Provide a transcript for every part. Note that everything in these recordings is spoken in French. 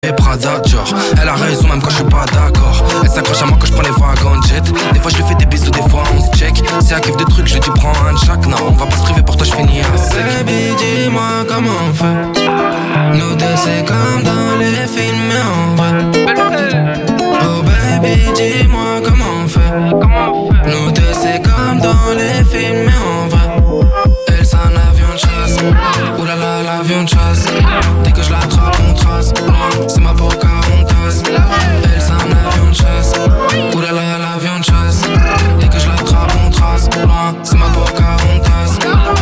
Et Prada, Dior, elle a raison même quand je suis pas d'accord. Elle s'accroche à moi quand je prends les wagons jet. Des fois je lui fais des bisous, des fois on se check. Si elle kiffe de trucs, je dis prends un de chaque. Non, on va pas se priver, pour toi je finis à sec. Baby, dis-moi comment on fait. Nous deux c'est comme dans les films mais en vrai. Oh baby, dis-moi comment on fait. Nous deux c'est comme dans les films mais en vrai. Elle c'est un avion de chasse. Oulala l'avion de chasse. Dès que je l'attrape on trace. C'est ma Pocahontas. Elle c'est un avion de chasse. Oulala l'avion de chasse. Dès que je l'attrape on trace. C'est ma Pocahontas.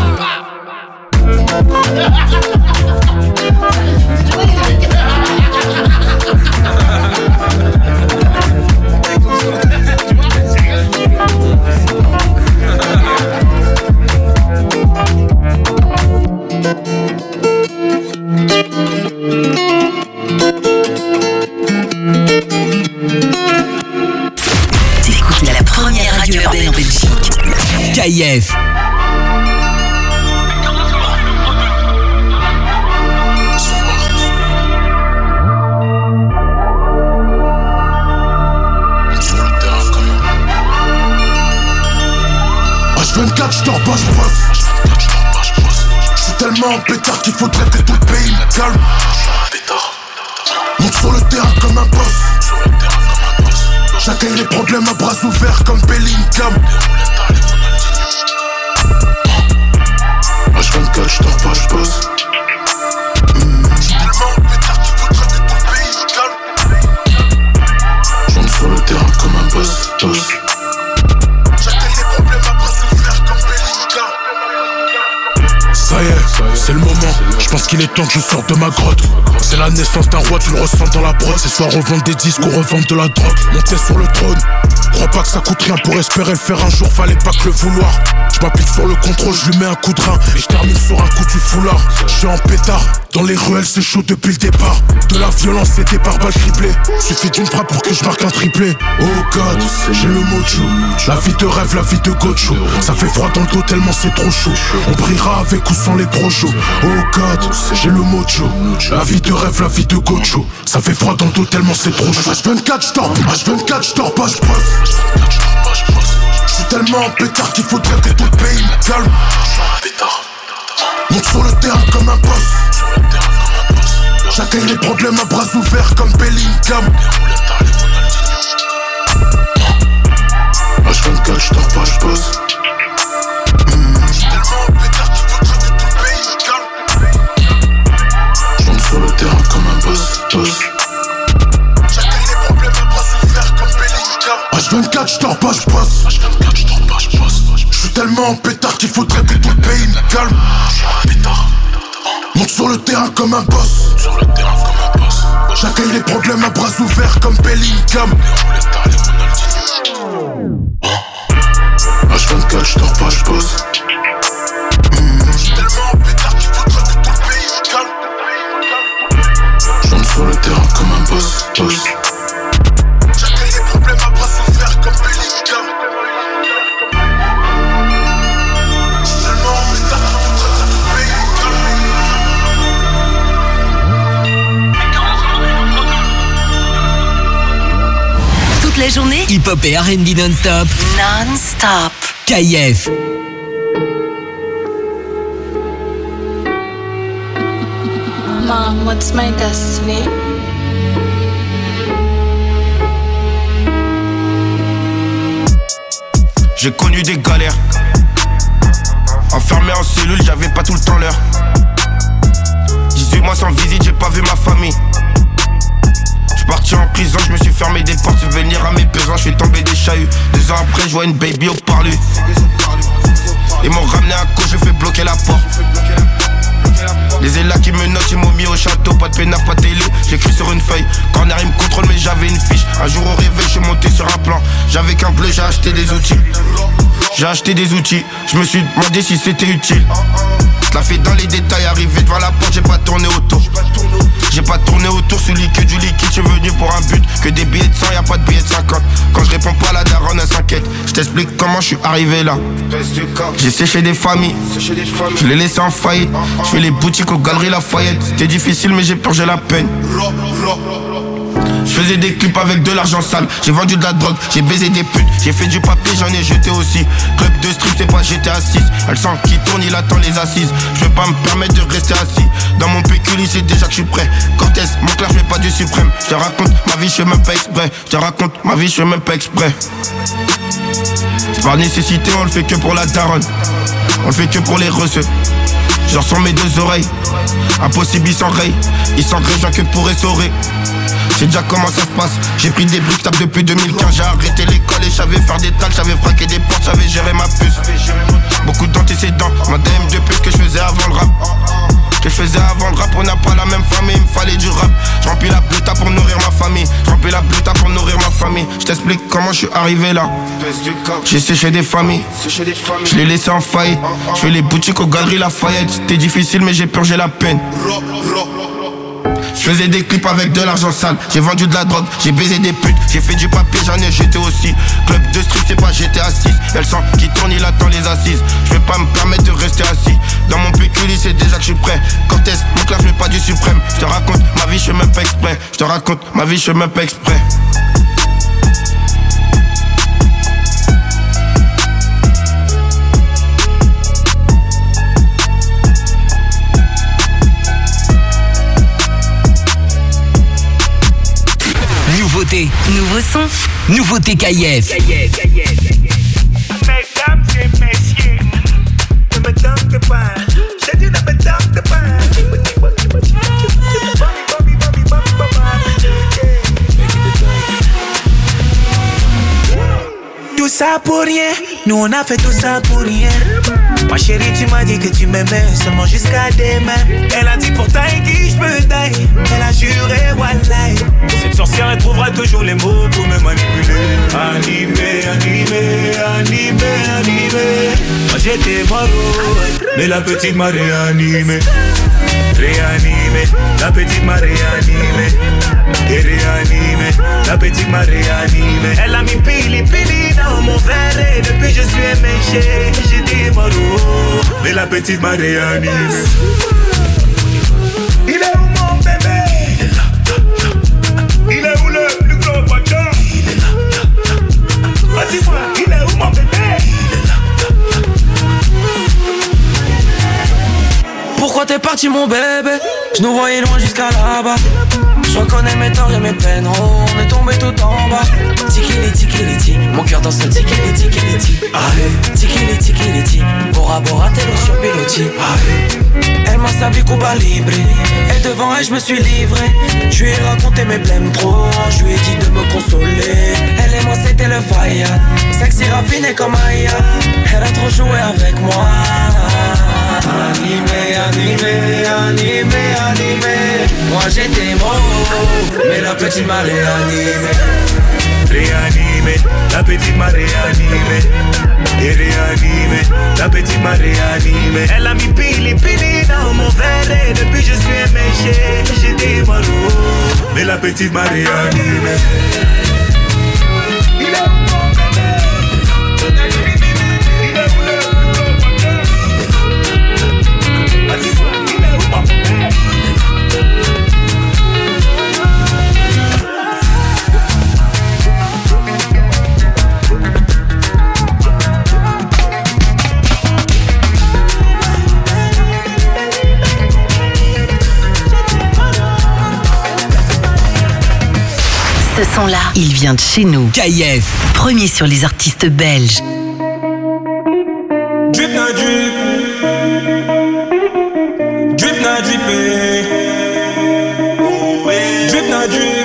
T'écoutes la première radio urbaine en Belgique. KIF. H24, j'dors pas, j'bosse. J'suis tellement en pétard qu'il faudrait que tout le pays me calme. Monte sur le terrain comme un boss. J'accueille les problèmes à bras ouverts comme Bellingham. H24, j'dors pas, j'bosse. J'suis tellement en pétard qu'il faudrait que tout le pays me calme. Monte sur le terrain comme un boss. Ça y est, c'est le moment, je pense qu'il est temps que je sorte de ma grotte. C'est la naissance d'un roi, tu le ressens dans la prod. C'est soit revendre des disques ou revendre de la drogue. Monter sur le trône, crois pas que ça coûte rien. Pour espérer le faire un jour, fallait pas que le vouloir. Je m'applique sur le contrôle, je lui mets un coup de rein. Et je termine sur un coup du foulard. Je suis en pétard, dans les ruelles c'est chaud depuis le départ. De la violence et des pare-balles criblées. Suffit d'une frappe pour que je marque un triplé. Oh God, j'ai le mojo. La vie de rêve, la vie de gocho. Ça fait froid dans le dos tellement c'est trop chaud. On brillera avec ou sans les projos. Oh God, j'ai le mojo. La vie de rêve, la vie de gocho. Ça fait froid dans le dos tellement c'est trop chaud. H24 j'dors, H24 j'dors pas, j'bosse. J'suis tellement en pétard qu'il faudrait que tout le pays me calme. Monte sur le terrain comme un boss. J'accueille les problèmes à bras ouverts comme Bellingham. H24 j'dors pas, j'bosse. J'suis tellement en pétard qu'il faudrait que tout le pays me calme. J'monte sur le terrain comme un boss. J'accueille les problèmes à bras ouverts comme Bellingham. H24 j'dors pas, j'bosse. J'suis tellement en pétard qu'il faudrait que tout le pays me calme. Monte sur le terrain comme un boss. J'accueille les problèmes à bras ouverts comme Bellingham. H24 j'dors pas, j'bosse. J'suis tellement en pétard qu'il faudrait que tout le pays me calme. J'monte sur le terrain comme un boss. J'accueille les problèmes à bras ouverts comme Bellingham. J'suis tellement en pétard qu'il faudrait que tout le pays me calme. Toute la journée, hip-hop et R&B non-stop. Non-stop. KIF. Mom, what's my destiny? J'ai connu des galères. Enfermé en cellule, j'avais pas tout le temps l'heure. 18 mois sans visite, j'ai pas vu ma famille. J'suis parti en prison, j'me suis fermé des portes. Venir à mes besoins, j'suis tombé des chahuts. 2 ans après, j'vois une baby au parlu. Ils m'ont ramené à cause, j'ai fait bloquer la porte. Les élats qui me notent, ils m'ont mis au château. Pas de peinard, pas de télé, j'écris sur une feuille. Corner, ils me contrôlent, mais j'avais une fiche. Un jour au réveil, j'suis monté sur un plan. J'avais qu'un bleu, j'ai acheté des outils. Je me suis demandé si c'était utile. J'la fait dans les détails, arrivé devant la porte, j'ai pas tourné autour. J'ai pas tourné autour sous que du liquide, je suis venu pour un but. Que des billets de 100, y'a pas de billets de 50. Quand je réponds pas, la daronne elle s'inquiète. Je t'explique comment je suis arrivé là. J'ai séché des familles, je les laissé en faillite. Je fais les boutiques aux galeries Lafayette. C'était difficile mais j'ai purgé la peine. Je faisais des clips avec de l'argent sale. J'ai vendu de la drogue, j'ai baisé des putes. J'ai fait du papier, j'en ai jeté aussi. Club de strip, c'est pas GTA 6. Elle sent qui tourne, il attend les assises. Je vais pas me permettre de rester assis. Dans mon pécule, c'est déjà que je suis prêt. Cortez, mon clair, je mets pas du suprême. Je te raconte ma vie, je fais même pas exprès. Je te raconte ma vie, je fais même pas exprès. Par nécessité, on le fait que pour la daronne. On le fait que pour les reçeux. Genre sur mes deux oreilles. Impossible, il s'enraye. Il s'enraye, je viens que pour essorer. J'ai déjà comment ça se passe. J'ai pris des briques, tape depuis 2015. J'ai arrêté l'école et j'avais faire des tags. J'avais fraqué des portes, j'avais géré ma puce. Beaucoup d'antécédents, ma DM de plus que je faisais avant le rap. On n'a pas la même famille, il me fallait du rap. Je remplis la bleuta pour nourrir ma famille. Je t'explique comment je suis arrivé là. J'ai séché des familles, je les laissé en faillite. Je fais les boutiques aux galeries Lafayette. C'était difficile mais j'ai purgé la peine. Je faisais des clips avec de l'argent sale. J'ai vendu de la drogue, j'ai baisé des putes. J'ai fait du papier, j'en ai jeté aussi. Club de strip, c'est pas GTA 6. Elle sent qui tourne, il attend les assises. Je vais pas me permettre de rester assis. Dans mon pécule, c'est déjà que je suis prêt. Cortez, mon clair, je mets pas du suprême. Je te raconte ma vie, je fais même pas exprès. Nouveauté, nouveau son, nouveauté KF. Mesdames et messieurs, ne me tente pas. Je dis ne me tente pas. Tout ça pour rien, nous on a fait tout ça pour rien. Ma chérie, tu m'as dit que tu m'aimais seulement jusqu'à demain. Elle a dit pour taille qui je peux tailler. Elle a juré, wallahi. Cette sorcière, elle trouvera toujours les mots pour me manipuler. Animé. Moi j'étais mort, mais la petite m'a réanimé. La petite m'a réanimé. Et réanimé, la petite m'a réanimé. Elle a mis pili dans mon verre et depuis je suis éméché. J'ai dit moro, mais la petite m'a réanimé. Il est où mon bébé? Il est où le plus gros bâtard? Il est là. Dis-moi, il est où mon bébé? Pourquoi t'es parti mon bébé? Je nous voyais loin jusqu'à là-bas. Je reconnais mes torts et mes peines. Oh, on est tombé tout en bas. Tikili, mon cœur danse le tikili. Tikili, Bora Bora, t'es sur piloti. Elle m'a servi Cuba Libre. Et devant elle, je me suis livré. Je lui ai raconté mes blèmes trop. Je lui ai dit de me consoler. Elle et moi, c'était le fire. Sexy, raffiné comme Aya. Elle a trop joué avec moi. Animé. Moi j'étais mort, mais la petite m'a réanimé. La petite m'a réanimé. Et réanimé, la petite m'a réanimé. Elle a mis pili dans mon verre et depuis je suis éméché. J'étais mort, mais la petite m'a réanimé. Il est où mon bébé? Il est où le dis-moi, il est où mon bébé? Ce son-là, il vient de chez nous. KF, premier sur les artistes belges. Drip na drip, drip na drippé, drip na drip.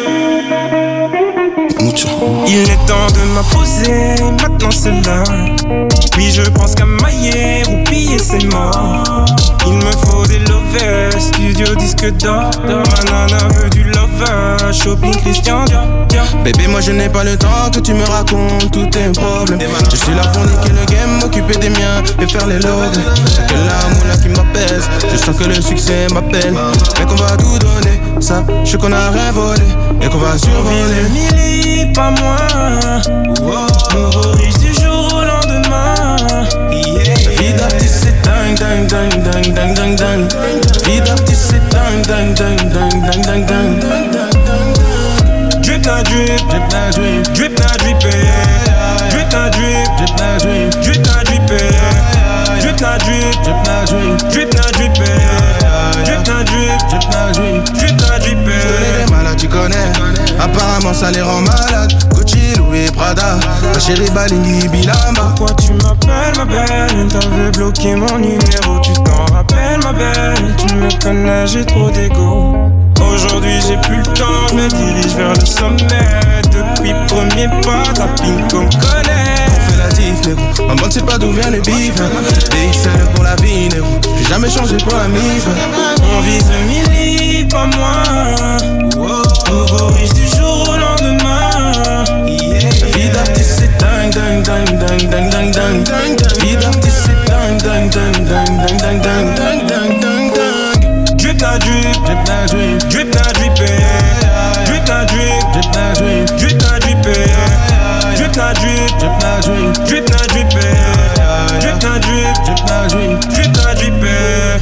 Il est temps de m'imposer, maintenant c'est là. Puis je pense qu'à mailler ou piller c'est mort. Il me faut des lovers, studio disque d'or. Ma nana veut du lover, shopping Christian Dior. Bébé, moi je n'ai pas le temps que tu me racontes tous tes problèmes. Je suis là pour niquer le game, m'occuper des miens et faire les logs. C'est que l'amour là qui m'apaise, je sens que le succès m'appelle. Mais qu'on va tout donner, ça, je sais qu'on a rien volé et qu'on va survoler. Milli, pas moins. Nouveau riche du jour au lendemain. La vie d'artiste c'est dingue, dingue, dingue, dingue, dingue, dingue, dingue. La vie d'artiste c'est dingue, dingue, dingue, dingue, dingue, dingue, dingue. Drip na drip, drip na drip, drip na drip, drip na drip, drip na drip, drip na drip, drip na drip, drip na drip, drip na drip, drip na drip, drip na drip, drip na drip. Je connais des malades, tu connais. Apparemment ça les rend malades. Gucci, Louis, Prada, ma chérie Balingi, Bilamba. Pourquoi tu m'appelles ma belle? T'avais bloqué mon numéro, tu t'en rappelles ma belle? Tu me connais, j'ai trop d'ego. Aujourd'hui j'ai plus le temps, je me dirige vers le sommet. Depuis premier pas, ta pinko me connaît. On fait la diff, négro. Maman sait pas d'où vient le bif. DXL pour la vie, négro. J'ai jamais changé pour la mif. On vise le milli, pas moins. Nouveau riche du jour au lendemain. La vie d'artiste c'est dingue, dingue, dingue, dingue, dingue, dingue, dingue. La vie d'artiste c'est dingue, dingue, dingue, dingue, dingue, dingue, dingue, dingue, dingue, dingue. Drip na drip, drip na drip, drip na drip, drip na drip, drip na drip, drip na drip, drip na drip, drip na drip, drip na drip, drip na drip, drip na drip, drip na drip.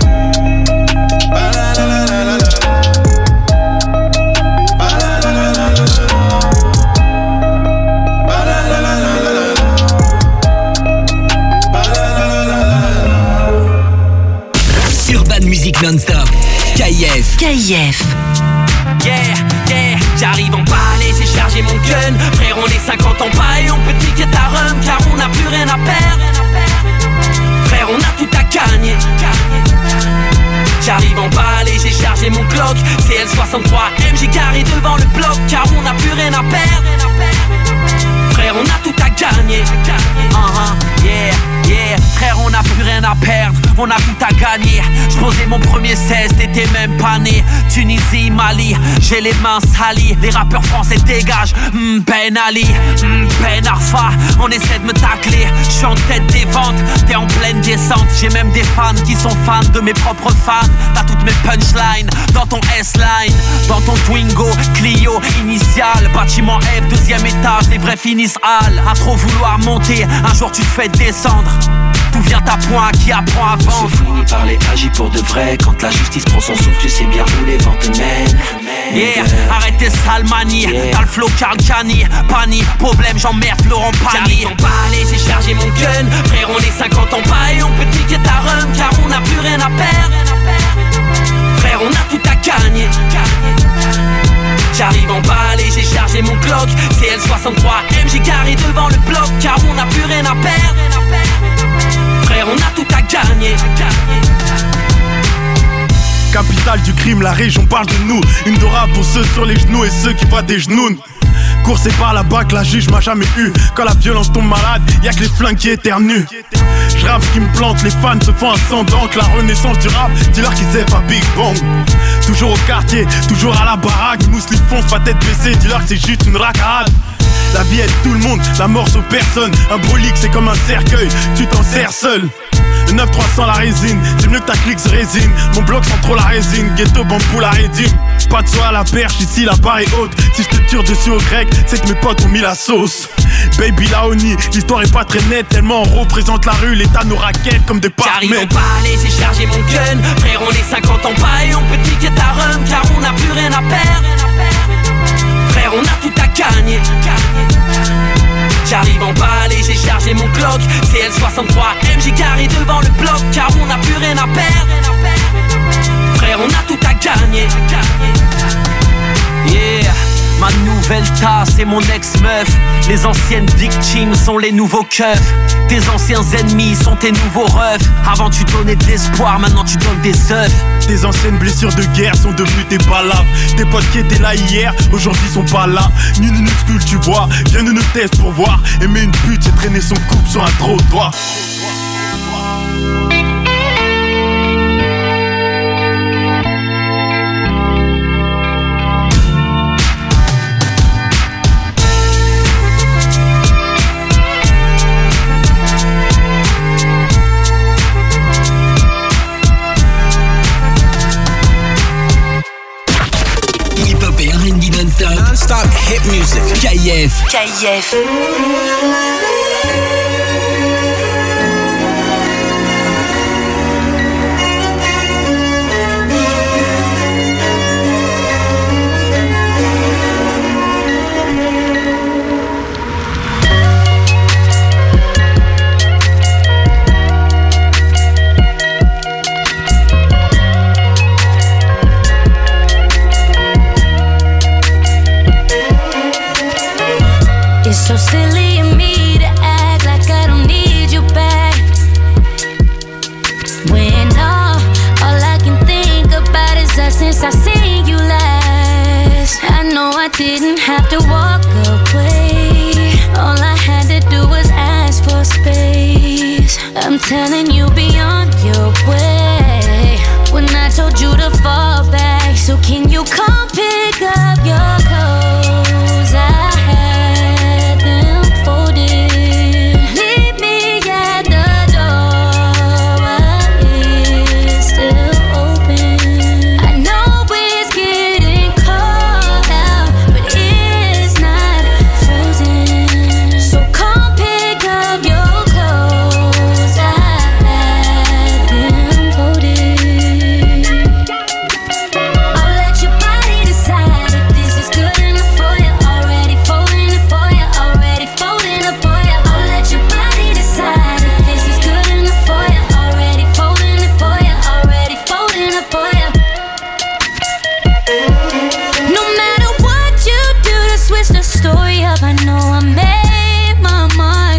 Urban Music non-stop. KIF. Yeah, j'arrive en palais, j'ai chargé mon gun. Frère, on est 50 ans pas et on peut niquer ta rhum, car on n'a plus rien à perdre. Frère, on a tout à gagner. J'arrive en palais, j'ai chargé mon Glock. CL63 MJ carré devant le bloc, car on n'a plus rien à perdre. Frère, on a tout à gagner. Yeah, frère, on n'a plus rien à perdre, on a tout à gagner. J'posais mon premier 16, t'étais même pas né. Tunisie, Mali, j'ai les mains salies. Les rappeurs français dégagent, Ben Ali, Ben Arfa. On essaie de me tacler, j'suis en tête des ventes. T'es en pleine descente, j'ai même des fans qui sont fans de mes propres fans. T'as toutes mes punchlines dans ton S-Line, dans ton Twingo, Clio, initial. Bâtiment F, deuxième étage, les vrais finissent Hall. À trop vouloir monter, un jour tu te fais descendre. D'où vient ta poing qui apprend à vendre? C'est fini par les agis pour de vrai. Quand la justice prend son souffle, tu sais bien où les ventes mènent. Yeah, arrête tes sales manies. T'as le flow Karl Kani. Pani, problème, j'emmerde Florent Pagny. J'arrive en palais, j'ai chargé mon gun. Frère, on est 50 ans pas et on peut niquer ta rhum, car on n'a plus rien à perdre. Frère, on a tout à gagner. J'arrive en palais, j'ai chargé mon Glock. CL63 MJ carré devant le bloc, car on n'a plus rien à perdre. Frère, on a tout à gagner. Capitale du crime, la région parle de nous. Une Dora pour ceux sur les genoux et ceux qui voient des genoux. Coursé par la bac, la juge m'a jamais eu. Quand la violence tombe malade, y'a que les flingues qui éternuent. J'rappe ce qui me plante, les fans se font ascendant. Que la renaissance du rap, dis-leur qu'ils aiment pas Big Bang. Toujours au quartier, toujours à la baraque. Mousse les fonce, pas tête baissée, dis-leur que c'est juste une racade. La vie aide tout le monde, la mort sauve personne. Un brolique c'est comme un cercueil, tu t'en sers seul. Le 9-300 la résine, c'est mieux que ta clique résine. Mon bloc sans trop la résine, ghetto bambou la rédime. Pas de soie à la perche, ici la barre est haute. Si je te tire dessus au grec, c'est que mes potes ont mis la sauce. Baby Laoni, l'histoire est pas très nette. Tellement on représente la rue, l'état nous raquette comme des parmètres. J'arrive en palais, j'ai chargé mon gun. Frère, on est 50 ans pas et on peut niquer ta rhum, car on n'a plus rien à perdre. Frère, on a tout à gagner. J'arrive en palais, j'ai chargé mon Glock. CL63 MJ carré devant le bloc, car on n'a plus rien à perdre. Frère, on a tout à gagner. Yeah, ma nouvelle tasse c'est mon ex-meuf. Les anciennes victimes sont les nouveaux keufs. Tes anciens ennemis sont tes nouveaux refs. Avant tu donnais de l'espoir, maintenant tu donnes des œufs. Tes anciennes blessures de guerre sont devenues tes balaves. Tes potes qui étaient là hier, aujourd'hui sont pas là. Ni minuscule tu vois, viens de nous tester pour voir. Aimer une pute c'est traîner son couple sur un trottoir. R&B non-stop hit music. KF. So silly of me to act like I don't need you back, when all I can think about is us since I seen you last. I know I didn't have to walk away, all I had to do was ask for space. I'm telling you, be on your way when I told you to fall back. So can you come pick up your clothes? I had them folded. Leave me at the door while it's still open. I know it's getting cold out, but it's not frozen. So come pick up your clothes. I had them folded. I'll let your body decide if this is good enough for you. Already folding it for you, already folding it for you. I'll let your body decide if this is good enough for you. Already folding it for you, already folding it for you. No matter what you do to switch the story up, I know I made my mark,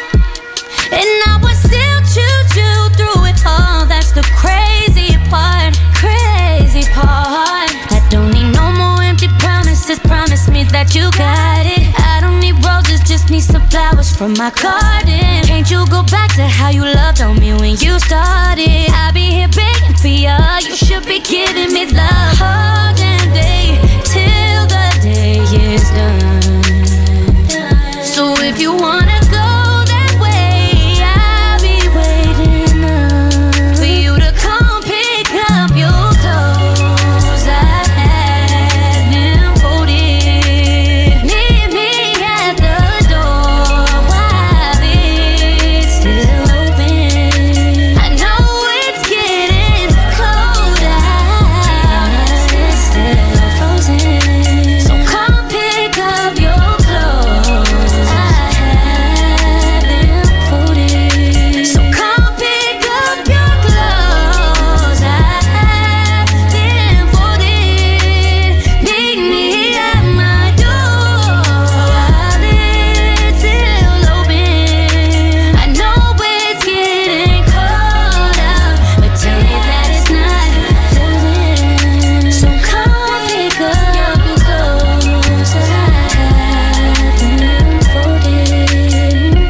and I will still choose you through it all. That's the crazy part, crazy part. I don't need no more empty promises. Promise me that you got it. I don't need roses, just need some flowers from my garden. Can't you go back to how you loved on me when you started? I'll be here begging for you. You should be giving me love all damn day till the day is done. So if you wanna go that way, I'll be waiting up for you to come pick up your clothes. I had them folded. Meet me at the door while it's still open. I know it's getting cold out, it's still frozen. So come pick up your clothes. I had them folded. So come pick up your clothes. I had them folded. Meet me at my door while it's still open. I know it's getting cold out, but tell me that it's not frozen. So come pick up your clothes. I had them folded.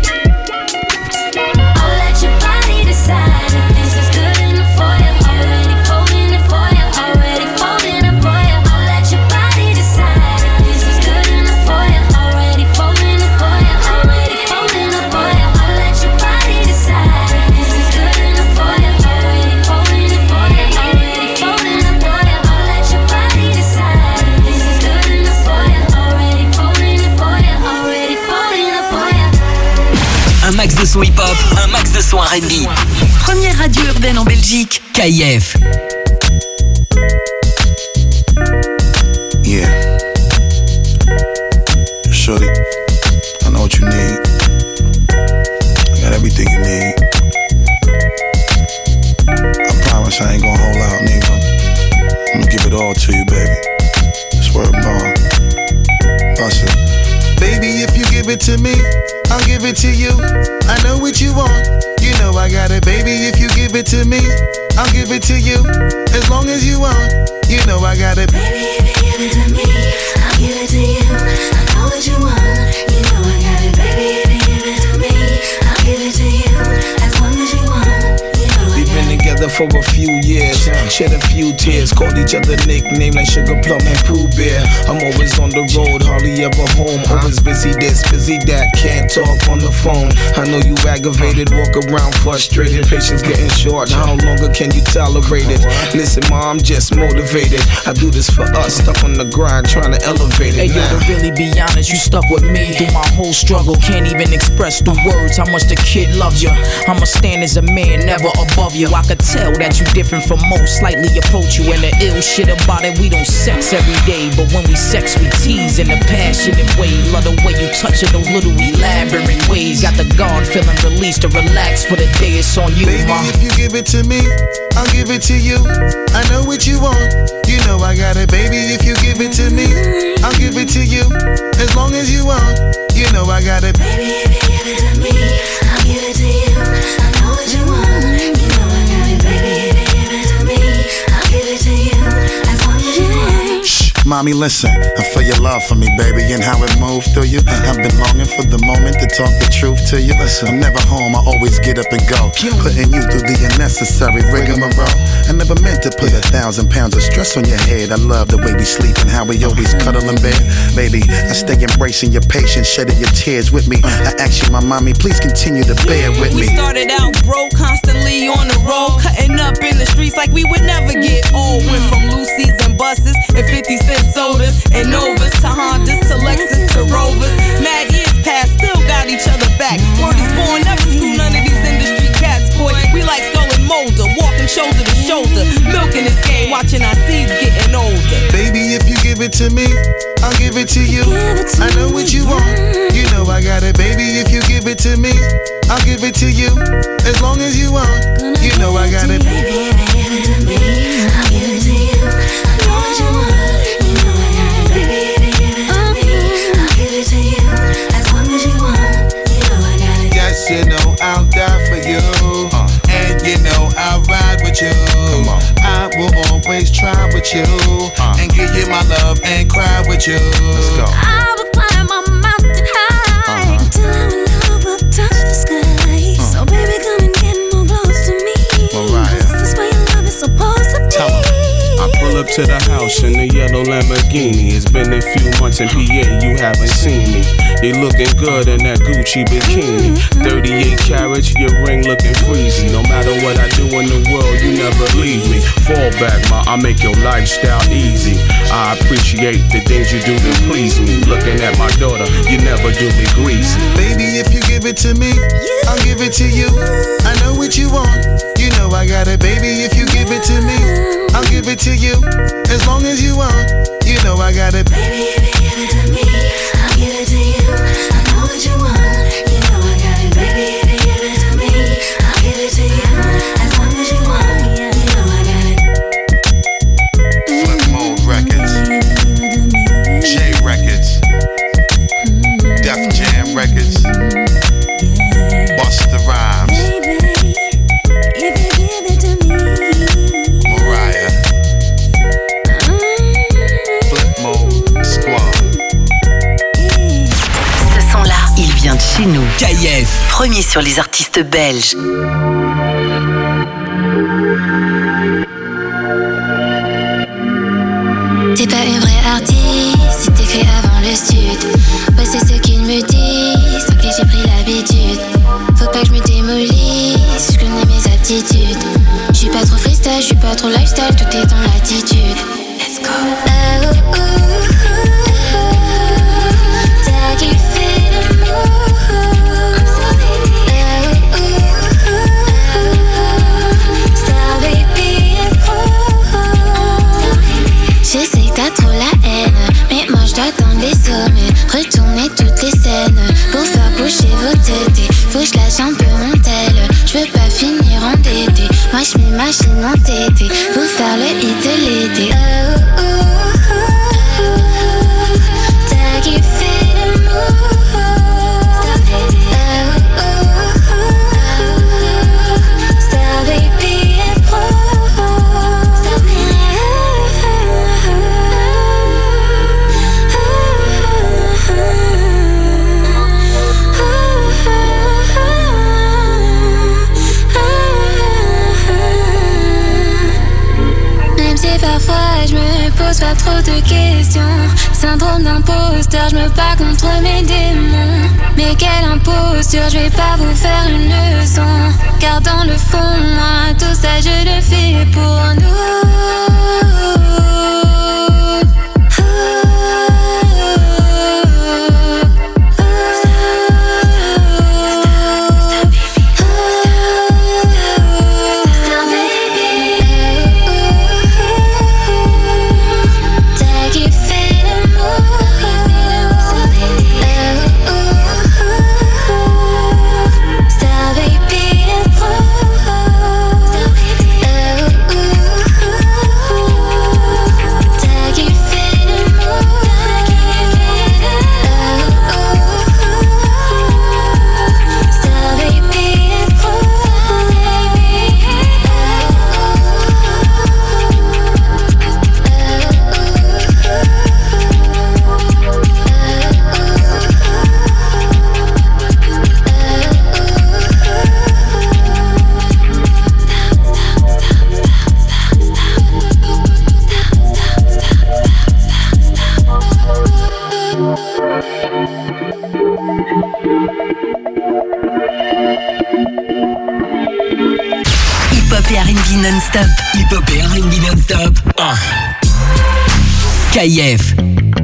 I'll let your body decide if this is good enough for you. Already folding it for you, already folding it for you. I'll let your body decide if this is good enough for you. Already folding it for you, already folding it for you. I'll let your body decide if this is good enough for you. Already folding it for you, already folding it for you. I'll let your body decide if this is good enough for you. Already folding it for you, already folding it for you. Un max de son hip-hop, un max de son R&B. Première radio urbaine en Belgique, KF. Yeah. Shorty, I know what you need. I got everything you need. I promise I ain't gonna hold out, nigga. I'm gonna give it all to you, baby. Swear bond. Bust it. Baby, if you give it to me, I'll give it to you. I know what you want. You know I got it, baby. If you give it to me, I'll give it to you. As long as you want, you know I got it. Baby, if you give it to me, I'll give it to you. I know what you want, you know I got it. Baby, if you give it to me, I'll give it to you. As long as you want, you know I got it. We've been together for a few years, shed a few tears. Called each other nickname like Sugar Plum and Pooh Bear. I'm always on the road, hardly ever home. Always busy this, busy that, can't talk on the phone. I know you aggravated, walk around frustrated. Patience getting short, how longer can you tolerate it? Listen, ma, I'm just motivated. I do this for us, stuck on the grind, trying to elevate it. Hey, yo, to really be honest, you stuck with me through my whole struggle. Can't even express through words how much the kid loves you. I'ma stand as a man, never above you. I could tell that you different from most, slightly approach you. And the ill shit about it, we don't sex every day, but when we sex, we tease in a passionate way. Love the way you touch it, those little elaborate ways. Got the guard feeling released to relax for the day. It's on you, baby, ma. If you give it to me, I'll give it to you. I know what you want, you know I got it, baby. If you give it to me, I'll give it to you. As long as you want, you know I got it, baby. If you give it to me, I'll give it to you. I know what you want, you know I got it, baby. If you give it to me, I'll give it to you. As long as you want. Shh, mommy, listen. I feel your love for me, baby, and how it moved through you. I've been longing for the moment to talk the truth to you. I'm never home, I always get up and go, putting you through the unnecessary rigmarole. I never meant to put 1,000 pounds of stress on your head. I love the way we sleep and how we always cuddle in bed. Baby, I stay embracing your patience, shedding your tears with me. I ask you, my mommy, please continue to bear with me. We started out broke, constantly on the road, cutting up in the streets like we would never get old. Went from Lucy's and buses and 50-cent sodas and Novas to Hondas to Lexus to Rovers. Mad years past, still got each other back. Word is born, never screw none of these industry cats, boy. We like Skull and Molder, walking shoulder to shoulder, milking this game, watching our seeds getting older. Baby, if you give it to me, I'll give it to you. I know what you want, you know I got it, baby. If you give it to me, I'll give it to you. As long as you want, you know I got it, baby. If you give it to me, I'll give it to you. I know what you want, you know I got it, baby. If you give it to me, I'll give it to you. As long as you want, you know I got it. Yes, you know I'll die for you, and you know I'll ride with you. I will always try with you, and give you my love and cry with you. Let's go. I will climb a mountain high until our love will touch the sky. So baby, come and get more close to me. This is where your love is supposed to be. I pull up to the house in the yellow Lamborghini. It's been a few months in PA, you haven't seen me. You looking good in that Gucci bikini. 38 carats, your ring looking freezy. No matter what I do in the world, you never leave me. Fall back, ma, I make your lifestyle easy. I appreciate the things you do to please me. Looking at my daughter, you never do me greasy. Baby, if you give it to me, I'll give it to you. I know what you want, you know I got it, baby. If you give it to me, I'll give it to you. As long as you want, you know I got it, baby. If you give it to me, I'll give it to you. I know what you want, you know I got it, baby. If you give it to me, I'll give it to you. As long as you want, you know I got it. Flip Mode Records, J Records, Def Jam Records, Busta Rhymes, If you give it to me, Mariah, Flip Mode Squad. Ce son-là, il vient de chez nous. KF, premier sur les artistes belges. T'es pas une vraie artiste si t'écris avant le stud. Ouais, c'est ce qu'ils me disent, tant que j'ai pris l'habitude. Faut pas que je me démolisse, je connais mes aptitudes. J'suis pas trop freestyle, j'suis pas trop lifestyle, tout est dans l'attitude. Let's go. Oh, oh, oh, t'as kiffé le move. Oh, oh, Star baby et pro. Je sais que t'as trop la haine, mais moi je dois attendre les sommets. Retourner toutes les scènes pour faire bouger vos tétés. Faut que je lâche un peu mon tel, je veux pas finir endetté. Moi je mets ma chaîne en tété pour faire le hit de l'été. Oh, oh, oh, oh, t'as kiffé le move. Oh, oh, oh, Star baby et pro. Même si syndrome d'imposteur, je me bats contre mes démons. Mais quelle imposture, je vais pas vous faire une leçon. Car dans le fond, moi, tout ça je le fais pour nous. Non-stop. Hip-hop et R&B non-stop. KIF.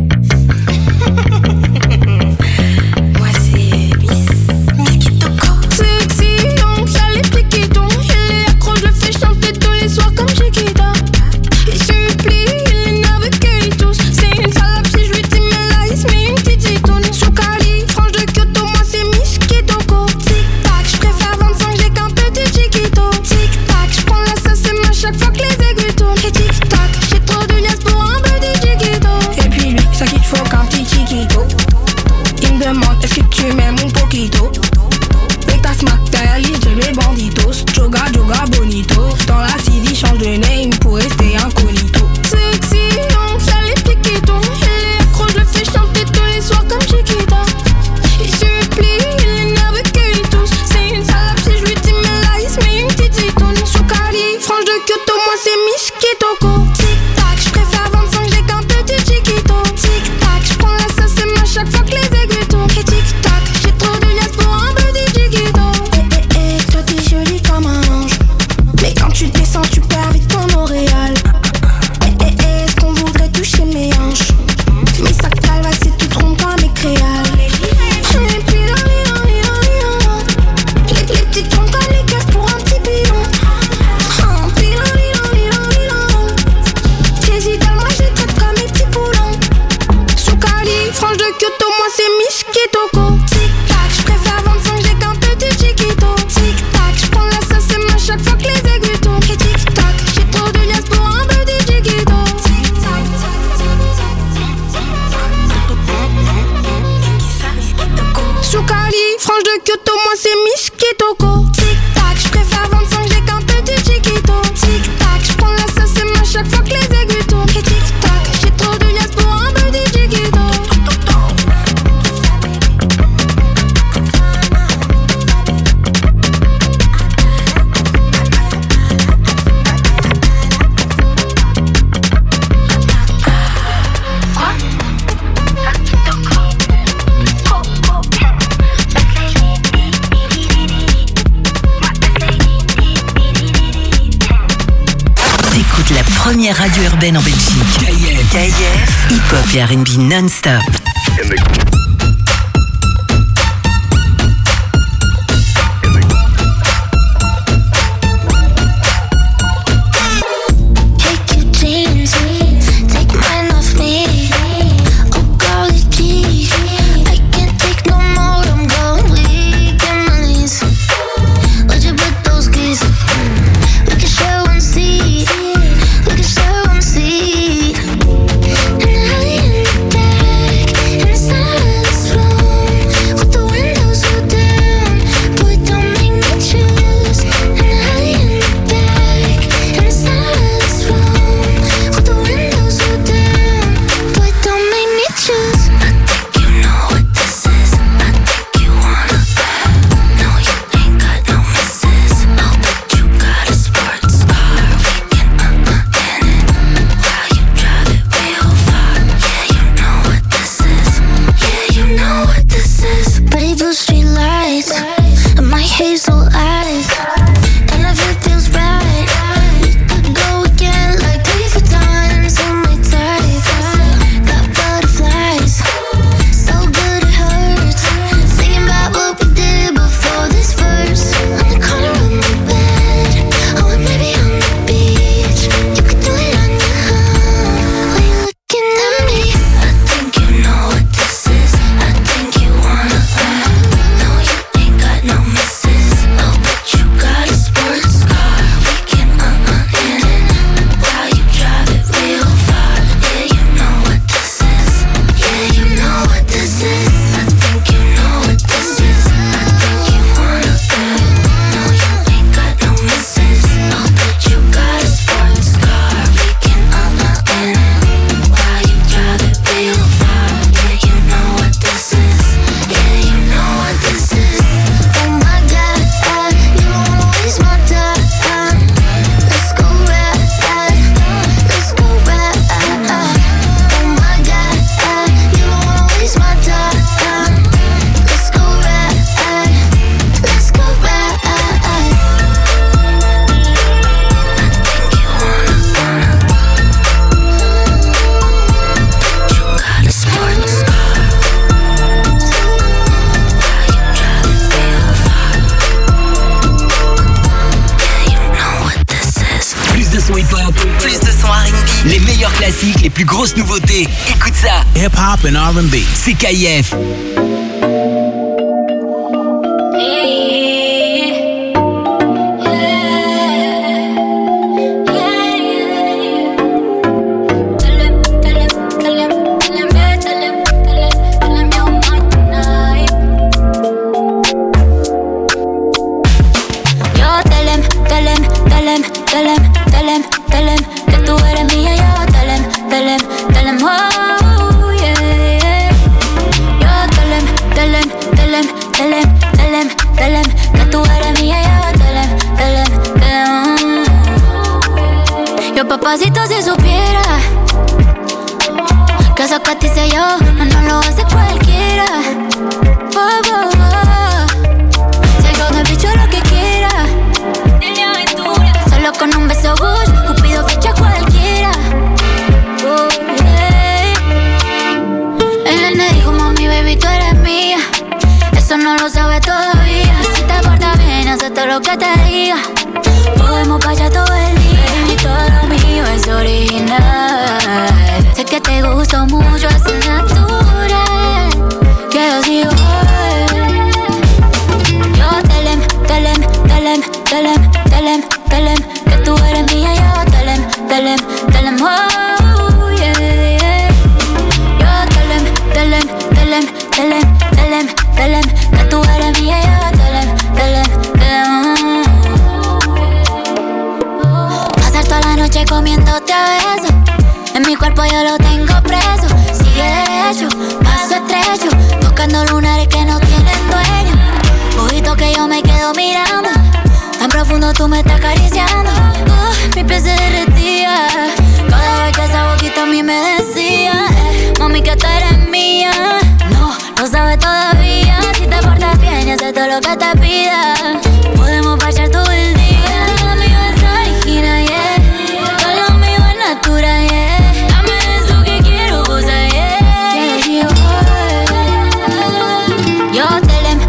Radio urbaine en Belgique. KIF. Hip-hop et R&B non-stop. Inside plus grosses nouveautés. Écoute ça. Hip-hop and R&B. C'est KIF. Que tú eres mía, yo telem, oh yeah. Yo telem, que tú eres mía, yo telem. Yo papacito si supiera que eso que te hice yo no lo hace cualquiera. Si yo te bicho lo que quiera. Solo con un beso Bush, Cupido flecha cualquiera. El nene dijo, mami, baby, tú eres mía. Eso no lo sabes todavía. Si te portas bien, haz todo lo que te diga. Podemos pasar todo el día. Baby, todo lo mío es original. Sé que te gustó mucho, es natural. Que yo sigo. Yo telem, que tú eres mía, yo telem, oh yeah. Yo telem, que tú eres mía, yo telem. Pasar toda la noche comiéndote a besos, en mi cuerpo yo lo tengo preso. Sigue derecho, paso estrecho, tocando lunares que no tienen dueño. Ojito que yo me quedo mirando, tan profundo tú me estás acariciando. Mi piel se derretía cada vez que esa boquita a mí me decía mami, que tú eres mía. No, lo sabes todavía. Si te portas bien y haces todo lo que te pida, podemos pasar todo el día. Todo lo mío es original, yeah. Todo lo mío es natural, yeah. Dame eso que quiero gozar, yeah. Yo telem,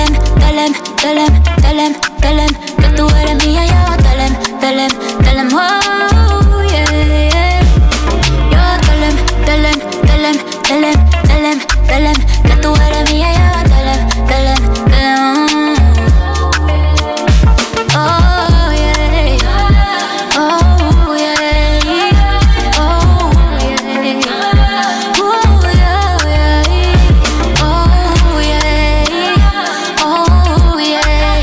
que tú eres mía, yo telem, oh yeah. Yo telem, que tú eres mía, yo telem. Oh yeah, oh yeah, oh yeah, oh yeah, oh yeah, oh yeah.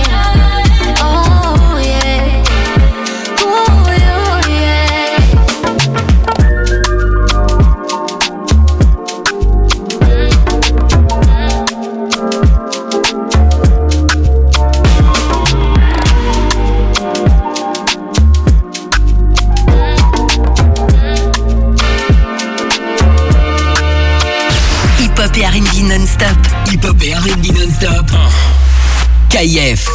Hip-hop et R&B non-stop. Hip-hop et R&B non-stop. KIF.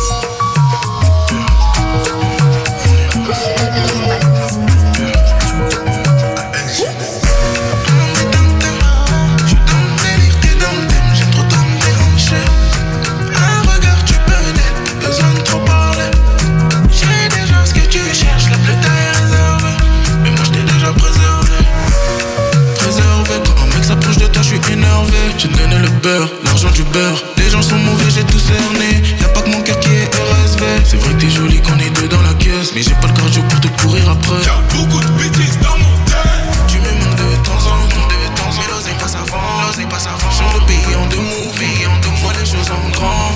J'ai donné le beurre, l'argent du beurre. Les gens sont mauvais, j'ai tout cerné. Y'a pas que mon cœur qui est RSV. C'est vrai que t'es jolie qu'on est deux dans la caisse, mais j'ai pas le cardio pour te courir après. Y'a beaucoup de bêtises dans mon tête. Tu me manques de temps en temps, mais l'oseille passe avant. Change le pays en deux mots, vois les choses en grand.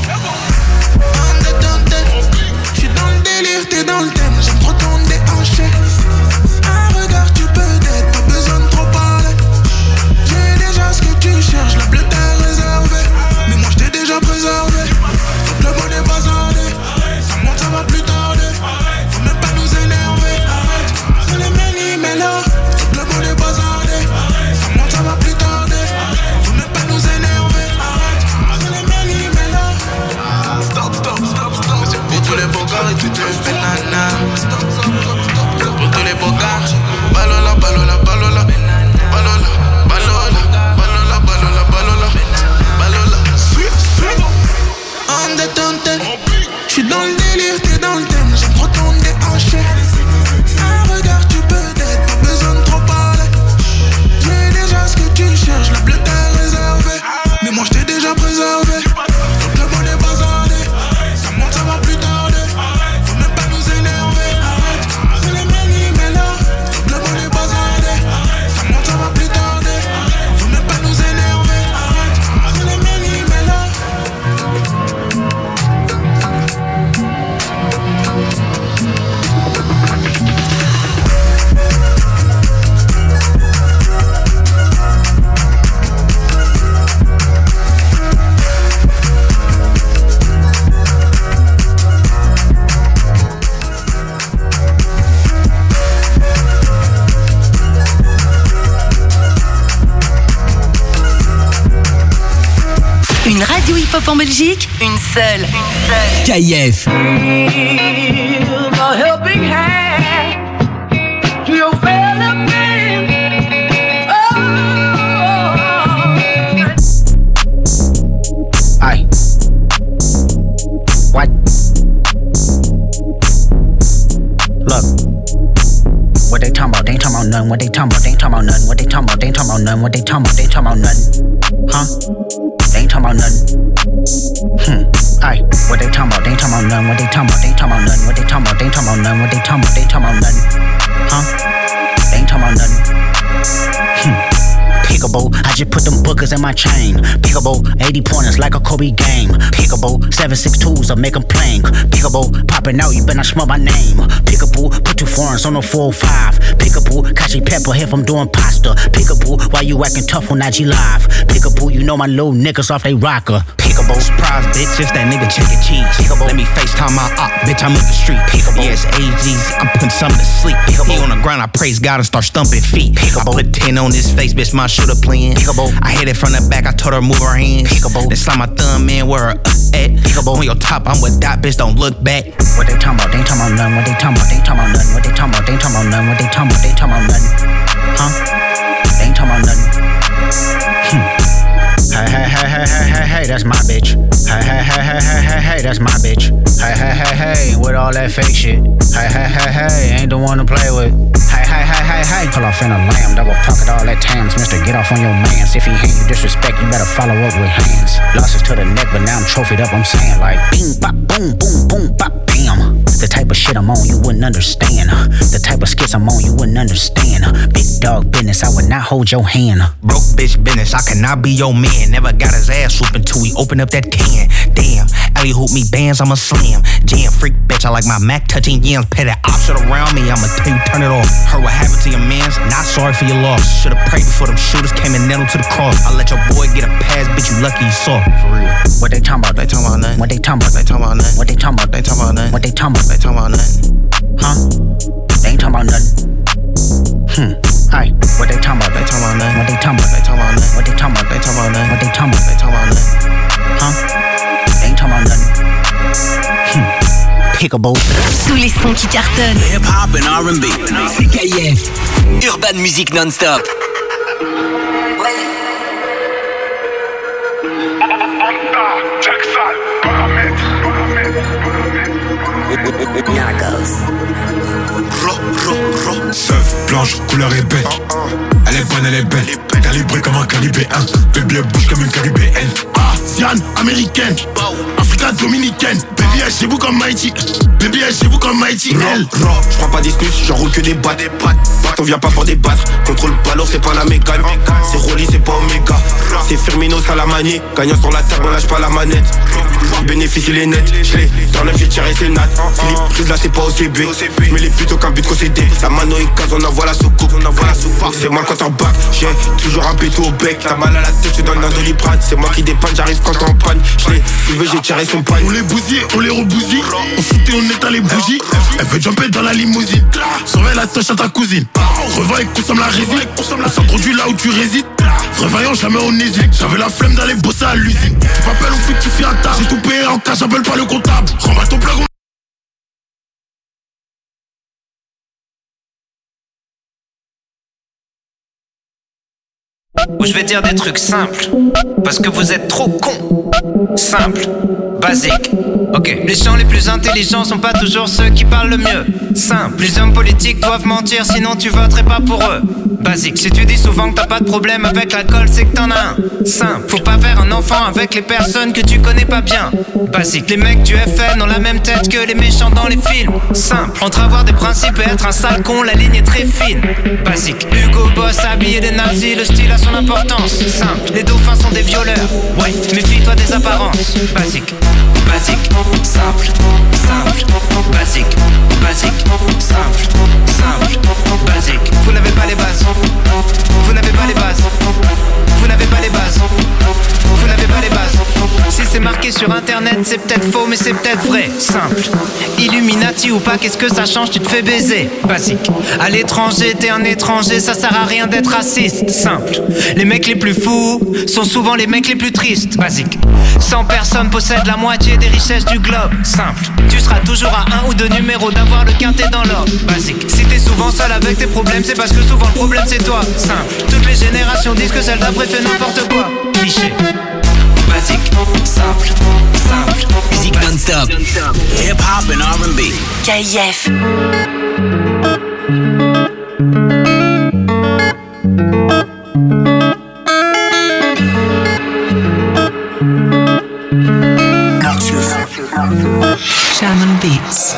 J'suis dans le délire, t'es dans le thème. J'aime trop ton déhanché. Un regard, tu peux être, pas besoin de trop parler. J'ai déjà ce que tu cherches, la bleue t'est réservée. Mais moi j't'ai déjà préservé. Le mot n'est pas ordé. Ça monte, ça va plus tarder. Faut même pas nous énerver. C'est les mêmes, mais là hip-hop en Belgique, une seule. KIF. Aye. What? Look. What they talking about? They ain't talking about nothing. What they talking about? They ain't talking about nothing. What they talking about? They ain't talking about nothing. What they talking about? They ain't talking about nothing. Huh? They ain't talking about nothing. Aye. What they talking about? They ain't talking about nothing. What they talking about? They ain't talking about nothing. What they talking about? They ain't talking about nothing. What they talking about? They ain't talking about nothing. Huh? They ain't talking about nothing. Pickable, I just put them bookers in my chain. Pickable, 80 pointers like a Kobe game. Pickable, 7.62s, I make them playing. Pickable, popping out, you better not smell my name. Pickable, put 2 foreigns on the 405. Pickable, Kashi Pepper if I'm doing pasta. Pickable, why you acting tough on IG Live? Pickable, you know my little niggas off they rocker. Pickable, surprise, bitch, it's that nigga Chick E. Cheese. Pickable, let me FaceTime my op, bitch, I'm up the street. Pickable, yes, AGs, I'm putting something to sleep. Pickable, he on the ground, I praise God and start stumping feet. Pickable, I put 10 on his face, bitch, my shooter playing. Pickable, I hit it from the back, I told her move her hands. Pickable, then slide my thumb in where her at. Pickable, on your top, I'm with that bitch, don't look back. What they talking about? They ain't talking about nothing. What they talking about? They ain't talking about nothing. What they talking about? They ain't talking about nothing. What they talking about? They ain't talking about nothing. Huh? They ain't talking about nothing. Hey, hey, hey, hey, hey, hey, hey, that's my bitch. Hey, hey, hey, hey, hey, hey, hey, that's my bitch. Hey, hey, hey, hey, with all that fake shit. Hey, hey, hey, hey, ain't the one to play with. Hey, hey, hey, hey, hey, pull off in a lamb, double pocket all that tams. Mister, get off on your mans. If he hand you disrespect, you better follow up with hands. Losses to the neck, but now I'm trophied up, I'm saying like bing, bop, boom, boom, boom, bop, bam. The type of shit I'm on, you wouldn't understand. The type of skits I'm on, you wouldn't understand. Big dog business, I would not hold your hand. Broke bitch business, I cannot be your man. Never got his ass whooping till we open up that can. Damn, alley hoop me bands, I'm a slam. Jam freak bitch, I like my Mac touching yams. Pay that op shit around me, I'ma tell you turn it off. Heard what happened to your mans, not sorry for your loss. Should've prayed before them shooters came and nailed to the cross. I let your boy get a pass, bitch, you lucky you saw. For real. What they talking about? They talking about nothing. What they talking about? They talking about nothing. What they talking about? They talking about nothing. What they talking about? They talking about nothing. Huh? They ain't talking about nothing. Aye. What they talking about? They talking about nothing. What they talking about? They talking about nothing. What they talking about? They talking about nothing. What they talking about? They talking about nothing. Huh? They ain't talking about nothing. Pickable. Sous les sons qui cartonnent. Hip-hop and R&B. C'est KIF. Urban Music Non-Stop. Seuf, blanche, couleur ébène. Elle est bonne, elle est belle. Calibrée comme un calibré 1. Baby, elle bouge comme une caribéenne. Asiane, américaine. Africa dominicaine. Baby, elle chez vous comme Mighty. Baby, elle chez vous comme Mighty. Elle. Je prends pas d'excuses, j'enroule que des battes. On vient pas pour débattre. Contrôle ballon, c'est pas la mégane. C'est Rolly, c'est pas Omega. C'est Firmino, ça la manie. Gagnant sur la table, on lâche pas la manette. Bénéfice, il est net. J'l'ai dans l'œuf, j'ai tiré ses nattes. Philippe, prise là, c'est pas OCB. Mais les plutôt qu'un but concédé. La mano est case, on envoie la soucoupe. C'est moi quand on back. J'ai toujours un béto au bec. T'as mal à la tête, je te donne un Doliprane. C'est moi qui dépanne, j'arrive quand on panne. J'l'ai, tu veux, j'ai tiré son panne. On les bousille, on les rebousille. On foutait, on éteint les bougies. Elle veut jumper dans la limousine. Surveille la touche à ta cousine. Revends et consomme la résine. On s'introduit là où tu résides. Prévoyant, jamais on hésite. J'avais la flemme d'aller bosser à l'usine. Tu m'appelles au foot, tu fais à table. J'ai tout payé en cash, j'appelle pas le comptable. Remballe ton plug. Où je vais dire des trucs simples, parce que vous êtes trop cons. Simple, basique. Ok, les gens les plus intelligents sont pas toujours ceux qui parlent le mieux. Simple, les hommes politiques doivent mentir, sinon tu voterais pas pour eux. Basique, si tu dis souvent que t'as pas de problème avec l'alcool, c'est que t'en as un. Simple, faut pas faire un enfant avec les personnes que tu connais pas bien. Basique, les mecs du FN ont la même tête que les méchants dans les films. Simple, entre avoir des principes et être un sale con, la ligne est très fine. Basique, Hugo Boss habillé des nazis, le style a son importance. Simple, les dauphins sont des violeurs. Ouais, méfie-toi des apparences. Basique, basique, simple, simple, basique, basique, simple, simple, basique. Vous n'avez pas les bases. Vous n'avez pas les bases. Vous n'avez pas les bases. Vous n'avez pas les bases. Si c'est marqué marqué sur internet, c'est peut-être faux mais c'est peut-être vrai. Simple. Illuminati ou pas, qu'est-ce que ça change, tu te fais baiser. Basique. À l'étranger, t'es un étranger, ça sert à rien d'être raciste. Simple. Les mecs les plus fous sont souvent les mecs les plus tristes. Basique. 100 personnes possèdent la moitié des richesses du globe. Simple. Tu seras toujours à 1 ou 2 numéros d'avoir le quintet dans l'ordre. Basique. Si t'es souvent seul avec tes problèmes, c'est parce que souvent le problème c'est toi. Simple. Toutes les générations disent que celle d'après fait n'importe quoi. Cliché. Basique. Simple. Simple. Musique non-stop. Hip-hop and R&B. KIF. Shannon Beats.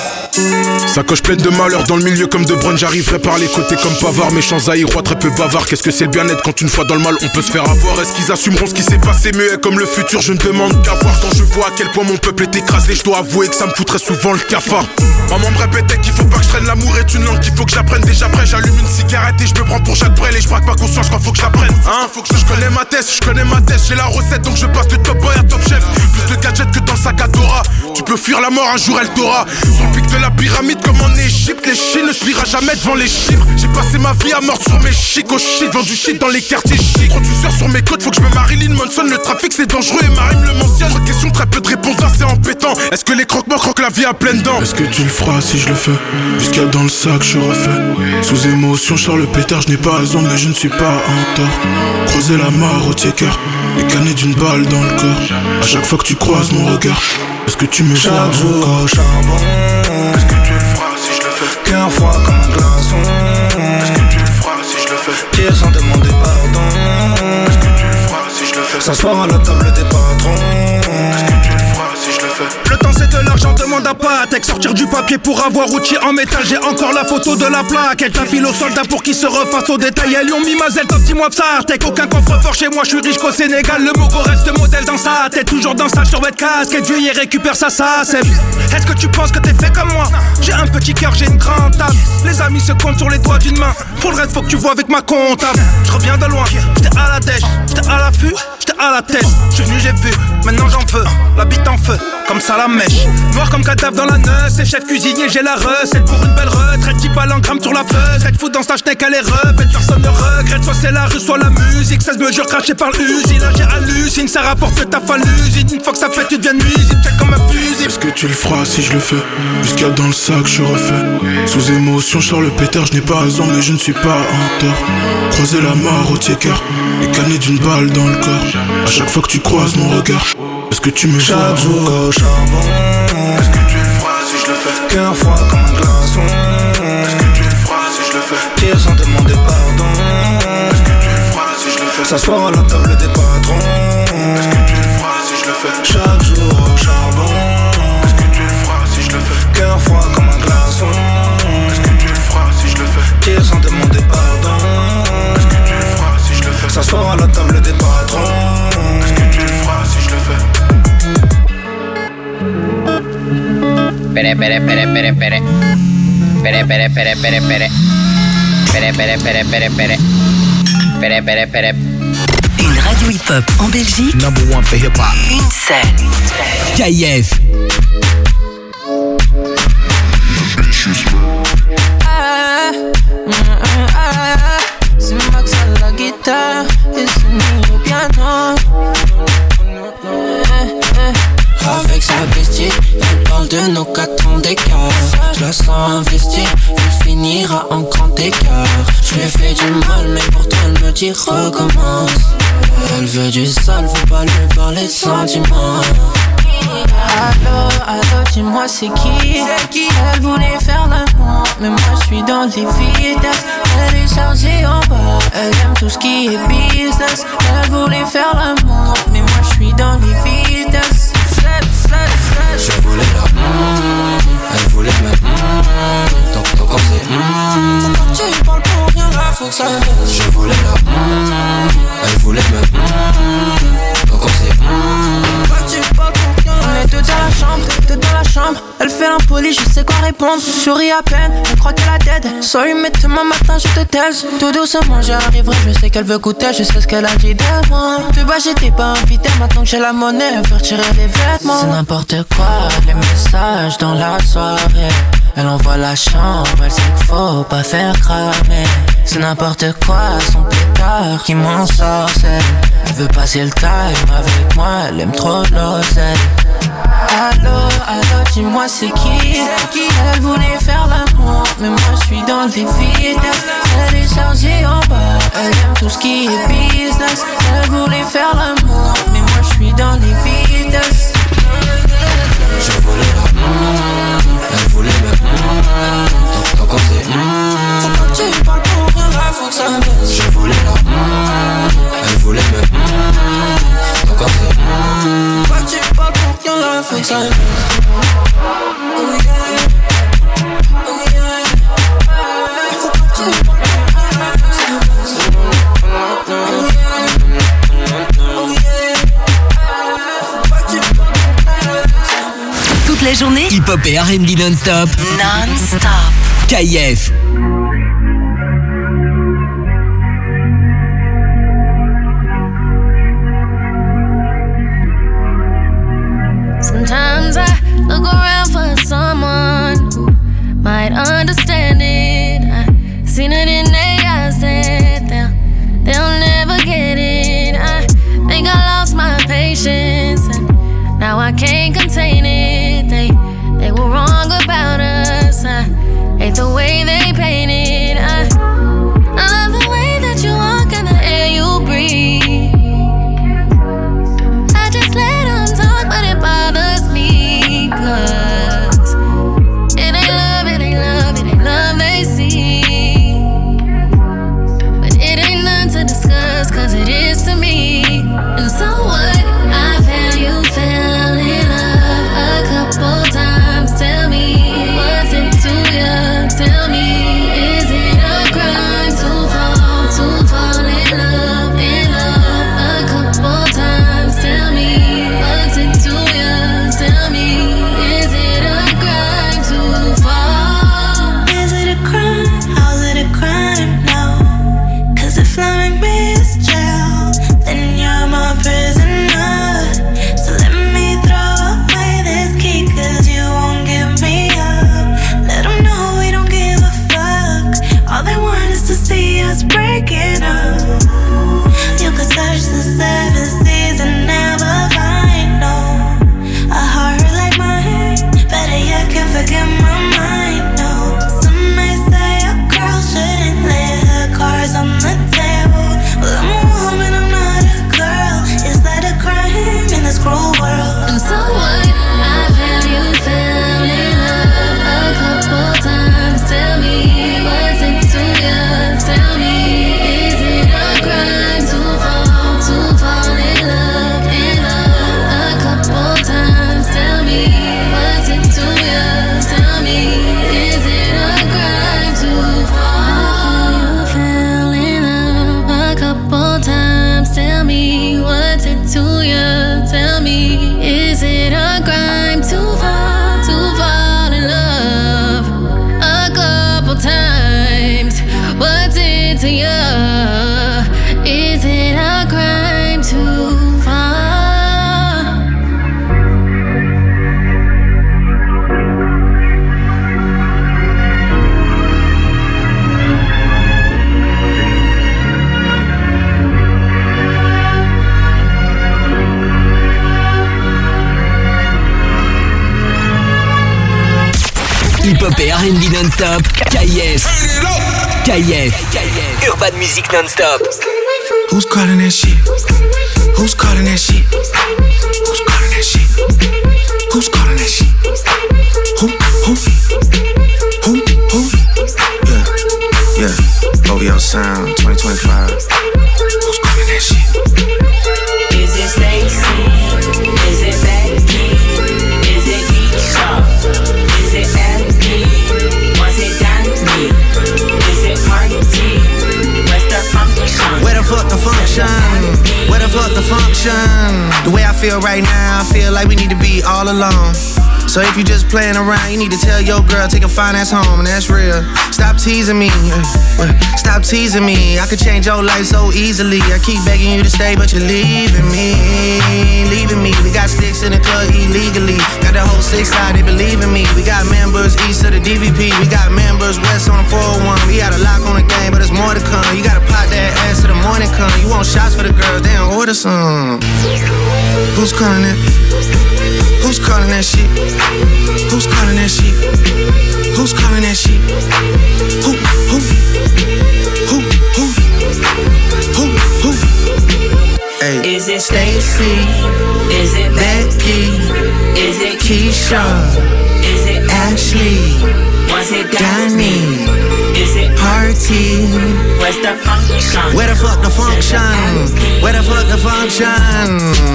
Sacoche pleine de malheur dans le milieu comme De Bruyne. J'arriverai par les côtés comme Pavard. Méchant zaïrois, très peu bavard. Qu'est-ce que c'est le bien-être quand une fois dans le mal on peut se faire avoir? Est-ce qu'ils assumeront ce qui s'est passé? Muet comme le futur, je ne demande qu'à voir. Quand je vois à quel point mon peuple est écrasé, je dois avouer que ça me foutrait souvent le cafard. Maman me répétait qu'il faut pas que je traîne. L'amour est une langue qu'il faut que j'apprenne. Déjà prêt, j'allume une cigarette et je me prends pour Jacques Brel. Et je braque ma conscience quand faut que j'apprenne. Hein? Je connais ma thèse, j'ai la recette donc je passe de top boy à top chef. Plus de gadgets que dans le sac à Dora. Tu peux fuir la mort, un jour elle t'aura. Sur le pic de la pyramide comme en Égypte, les Chines ne se pliera jamais devant les chiffres. J'ai passé ma vie à mordre sur mes chics au shit, vend du shit dans les quartiers chics. Trop tu sur mes côtes, faut que je me Marilyn Manson. Le trafic c'est dangereux et ma rime le mentionne. Trop de questions, très peu de réponses, c'est embêtant. Est-ce que les croque-morts croquent la vie à pleines dents? Est-ce que tu le feras si je le fais? Jusqu'à dans le sac je refais. Sous émotion je sors le pétard, je n'ai pas raison mais je ne suis pas en tort. Croiser la mort au tiers et canner d'une balle dans le corps. À chaque fois que tu croises mon regard, est-ce que tu me vois chaque jour au charbon? Est-ce que tu le feras si je le fais? Cœur froid comme un glaçon. Est-ce que tu le feras si je le fais? Tire sans demander pardon. Est-ce que tu le feras si je le fais? S'asseoir à la table des patrons. Est-ce que tu le feras si je le fais? Le temps c'est de l'argent, demande à Patek. Sortir du papier pour avoir outil en métal. J'ai encore la photo de la plaque. Elle t'affile aux soldats pour qu'ils se refassent au détail. Elles lui ont mis Mazel, top 10 mois de Sartek. Aucun coffre-fort chez moi, je suis riche qu'au Sénégal. Le Mogo reste modèle dans sa tête. Toujours dans sa survêt de casque. Et Dieu y récupère sa SACEM. Est-ce que tu penses que t'es fait comme moi? J'ai un petit cœur, j'ai une grande table. Les amis se comptent sur les doigts d'une main. Pour le reste, faut que tu vois avec ma comptable. Je reviens de loin, j'étais à la dèche, j'étais à l'affût, j'étais à la tête. Je suis venu, j'ai vu, maintenant j'en veux. La bite en feu, comme ça la mèche. Noir comme cadavre dans la neuse, et chef cuisinier, j'ai la recette pour une belle retraite. 10 balles en grammes sur la pesette. Être fou dans sa schneck, elle est refaite, personne ne regrette. Soit c'est la rue, soit la musique. 16 mesures crachées par l'usine. Là j'ai hallucine, ça rapporte le taf à l'usine. Une fois que ça fait, tu deviens nuisible, check comme un fusil. Est-ce que tu le feras si je le fais? Jusqu'à dans le sac je refais. Sous émotion je sors le pétard, je n'ai pas raison mais je ne suis pas en tort. Croiser la mort au tiers et canner d'une balle dans le corps. À chaque fois que tu croises mon regard, est-ce que tu me vois? Chaque jour au charbon. Est-ce que tu le feras si je le fais? Cœur froid comme un glaçon. Est-ce que tu le feras si je le fais? Tire sans demander pardon. Est-ce que tu le feras si je le fais? S'asseoir à la table des patrons. Est-ce que tu le feras si je le fais? Chaque jour au charbon. Est-ce que tu le feras si je le fais? Cœur froid comme un glaçon. Est-ce que tu le feras si je le fais? Tire sans demander pardon. Est-ce que tu le feras si je le fais? S'asseoir à la table des patrons. Est-ce que tu le feras si je le fais? Pere pere pere pere pere. Pere pere pere pere pere. Pere pere pere pere pere. Pere pere pere. Une radio hip-hop en Belgique. Number one for hip-hop. Une scène. KIF. C'est Max à la guitare et c'est nous au piano. Avec sa bestie, elle parle de nos 4 ans d'écart. Je la sens investie, elle finira en grand écart. Je lui ai fait du mal, mais pourtant elle me dit recommence. Elle veut du sale, faut pas lui parler de sentiments. Allô, allô, dis-moi c'est qui? Elle voulait faire l'amour, mais moi je suis dans les vitesses. Elle est chargée en bas, elle aime tout ce qui est business. Elle voulait faire l'amour, mais moi je suis dans les vitesses. Je voulais la elle voulait me donc on sait Quand tu parles pour rien là, faut que ça baisse. Je voulais la elle voulait me donc on sait Quand tu parles pour rien là, on est deux dans la chambre, deux dans la chambre. Elle fait l'impoli, je sais sais quoi répondre. Je souris à peine, elle croit qu'elle a tête. Sorry mais demain matin je te taise. Tout doucement j'arriverai, je sais qu'elle veut goûter. Je sais ce qu'elle a dit de moi. Plus bas j'étais pas invité, maintenant que j'ai la monnaie, faire tirer les vêtements. C'est n'importe quoi, les messages dans la soirée. Elle envoie la chambre, elle sait qu'il faut pas faire cramer. C'est n'importe quoi, son pétard qui m'en sorcelle. Elle veut passer le time avec moi, elle aime trop l'oseille. Allô, allô, dis-moi c'est qui? Elle voulait faire l'amour, mais moi je suis dans les vides. Elle est chargée en bas, elle aime tout ce qui est business. Elle voulait faire l'amour, mais moi je suis dans les vides. Je voulais la elle voulait me donc on s'est faut pas que tu parles pour rien, là faut que ça baisse. Je voulais la elle voulait me donc on s'est faut pas que tu parles pour rien, là faut que ça baisse. Oh yeah, oh yeah. Faut pas que tu parles pour rien, là faut que ça baisse. Oh yeah, oh yeah. Faut pas que tu parles pour rien, là faut que ça baisse. Toute la journée, hip-hop et R&B non-stop. Non-stop. KIF. Sometimes I look around for someone who might understand it. I've seen it in their eyes that they'll never get it. I think I lost my patience and now I can't contain it. They were wrong about us. I hate the way they painted. I love the way that you walk and the air you breathe. I just let them talk, but it bothers me, 'cause it ain't love, it ain't love, it ain't love they see. But it ain't none to discuss, 'cause it is to me. And so what? I felt you fell in love a couple times. Tell me, what's it to you? Tell me, is it a crime to fall in love a couple times? Tell me, what's it to you? Tell me, is it a crime to fall? Is it a crime? How's it a crime? No, 'cause if loving me is jail, then you're my prisoner. So let me throw away this key, 'cause you won't give me up. Let them know we don't give a fuck. All they want is to see us breaking up. You could search the 7 seas and never find a heart like mine. Better yet, can forget my mind. No, some may say a girl shouldn't lay her cards on the table. Well, I'm a woman, I'm not a girl. Is that a crime in this cruel world? And so what? I felt you fell in love a couple times. Tell me, what's it to you? Tell me, is it a crime to fall in love a couple times? Tell me, what's it to you? Tell me, is it a crime to fall? You fell in love a couple times. Tell me, what's it to you? Tell me, is it a crime to fall in love a couple times? What's it to you? Is it a crime to fall? Hip-hop et R&B non-stop. KIF. Urban Music non-stop. Who's calling that shit? Who's calling that shit? Who's calling that shit? Who's calling that shit? Who? Yeah. OVO Sound 2025. Who's calling that shit? Is it Stacy? Is it Becky? Is it Keisha? Is it Abby? Was it Danny? Is it Marty? Where's the function? Where the fuck the function? Where the fuck the function? The way I feel right now, I feel like we need to be all alone. So if you just playing around, you need to tell your girl, take a fine ass home, and that's real. Stop teasing me, stop teasing me. I could change your life so easily. I keep begging you to stay, but you're leaving me, leaving me. We got sticks in the club illegally. Got the whole 6 side, they believe in me. We got members east of the DVP. We got members west on the 401. We got a lock on the game, but there's more to come. You gotta pop that ass till the morning come. You want shots for the girls, then order some. Who's calling that? Who's calling that shit? Who's calling that shit? Who's calling that shit? Who? Hey. Is it Stacy? Is it Becky? Is it Keisha? Is it Ashley? Was it Danny? Is it Party? Where's the function? Where the fuck the function? Where the fuck the function?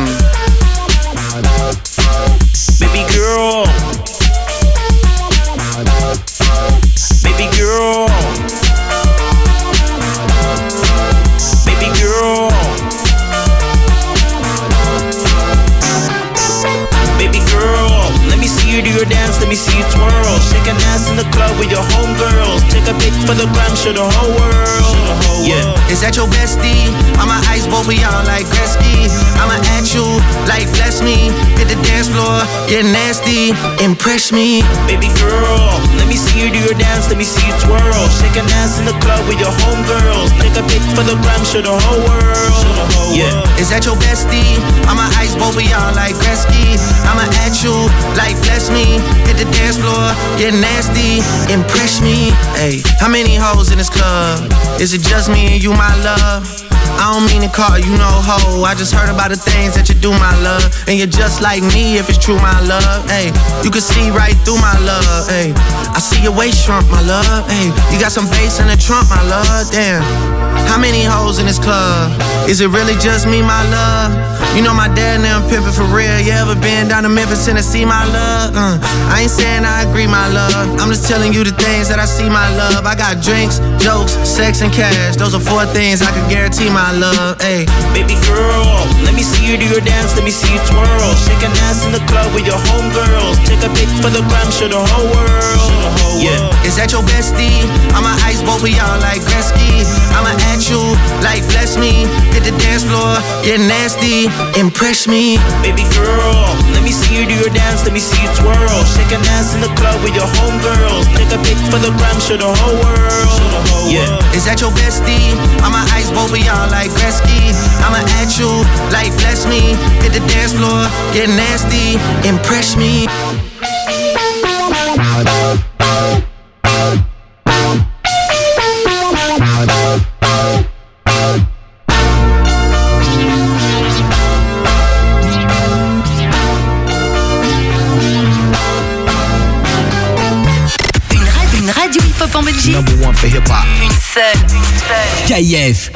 Baby girl. Baby girl. Baby girl. Baby girl, let me see you do your dance, let me see you twirl. Shake an ass in the club with your homegirls. Take a pic for the gram, show the whole world. Yeah. Is that your bestie? I'ma ice both of y'all like Gretzky. I'ma at you like bless me. Hit the dance floor, get nasty, impress me. Baby girl, let me see you do your dance, let me see you twirl. Shake an ass in the club with your homegirls. Take a pic for the gram, show the whole world. Yeah. Is that your bestie? I'ma ice both of y'all like Gretzky. I'ma at you like bless me. Hit the dance floor, get nasty, impress me. Hey, how many hoes in this club? Is it just me and you, my love? I don't mean to call you no hoe. I just heard about the things that you do, my love. And you're just like me if it's true, my love. Hey, you can see right through my love. Hey, I see your waist shrunk, my love. Hey, you got some bass in the trunk, my love. Damn. How many hoes in this club? Is it really just me, my love? You know my dad and them pimpin' for real. You ever been down to Memphis, Tennessee, my love? I ain't saying I agree, my love. I'm just telling you the things that I see, my love. I got drinks, jokes, sex, and cash. Those are 4 things I can guarantee, my love. Ay. Baby girl, let me see you do your dance, let me see you twirl. Shake an ass in the club with your homegirls. Take a pic for the gram, show the whole world. Yeah. Is that your bestie? I'ma ice both of y'all like Gretzky. I'ma at you like bless me. Hit the dance floor, get nasty, impress me. Baby girl, let me see you do your dance, let me see you twirl. Shake an ass in the club with your homegirls. Take a pic for the gram, show the whole world. Yeah. Is that your bestie? I'ma ice both of y'all like Gretzky. I'ma at you like bless me. Hit the dance floor, get nasty, impress me. Une radio hip-hop en Belgique. Number 1 for hip-hop. Une seule. KF.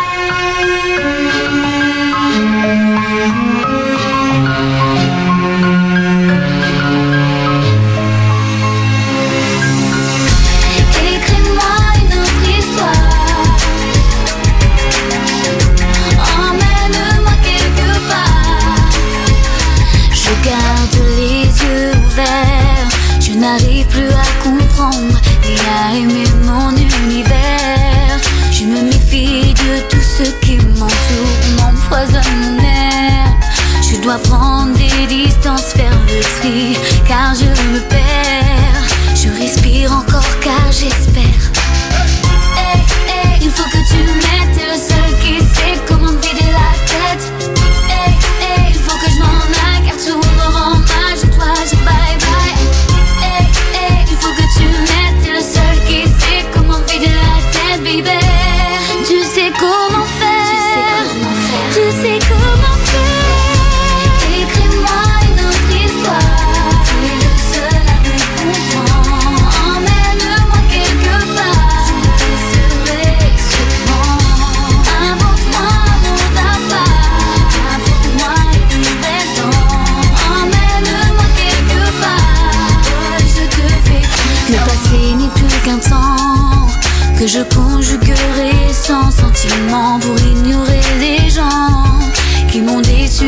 Je n'arrive plus à comprendre et à aimer mon univers. Je me méfie de tout ce qui m'entoure, m'empoisonne mon air. Je dois prendre des distances, faire le tri, car je me perds. Je respire encore car j'espère. Hey, hey, il faut que tu m'aides, t'es le seul qui sait comment me vider la tête. Hey, hey, il faut que je m'en aille car tout me rend mal, je dois dire bye bye. Il faut que tu m'aides, t'es le seul qui sait comment vider la tête, baby. Tu sais comment faire, tu sais comment faire. Écris-moi une autre histoire, tu es le seul à me comprendre. Emmène-moi quelque part, je te serai sûrement. Invente-moi mon papa, apporte-moi une nouvelle dent. Emmène-moi quelque part, je te fais. Le passé n'est plus qu'un temps que je conjuguerai sans sentiment pour ignorer les gens qui m'ont déçu